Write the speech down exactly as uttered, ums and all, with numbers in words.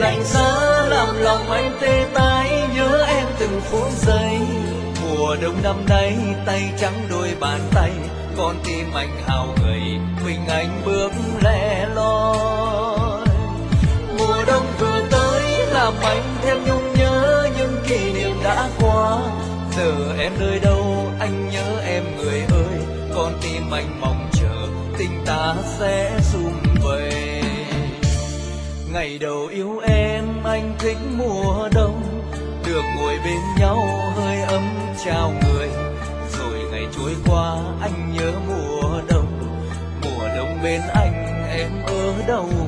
lạnh giá làm lòng anh tê tái, nhớ em từng phút giây. Mùa đông năm nay tay trắng đôi bàn tay, con tim anh hao gầy mình anh bước lẻ loi. Mùa đông vừa tới làm anh thêm nhung nhớ những kỷ niệm đã qua. Giờ em nơi đâu anh nhớ em người ơi, con tim anh mong chờ tình ta sẽ sum vầy. Ngày đầu yêu em anh thích mùa đông, được ngồi bên nhau hơi ấm trao người. Rồi ngày trôi qua anh nhớ mùa đông, mùa đông bên anh em ở đâu